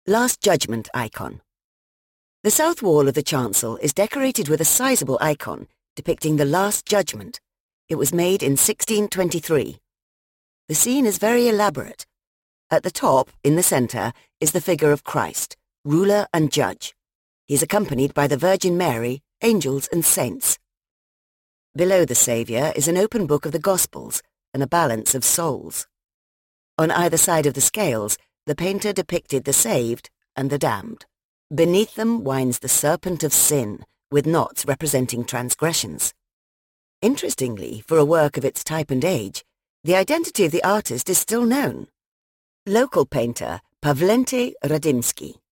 Last Judgment icon. The south wall of the chancel is decorated with a sizable icon depicting the Last Judgment. It was made in 1623. The scene is very elaborate. At the top, in the centre, is the figure of Christ, ruler and judge. He is accompanied by the Virgin Mary, angels and saints. Below the Saviour is an open book of the Gospels and a balance of souls. On either side of the scales, the painter depicted the saved and the damned. Beneath them winds the serpent of sin, with knots representing transgressions. Interestingly, for a work of its type and age, the identity of the artist is still known. Local painter Pawlenty Radomski.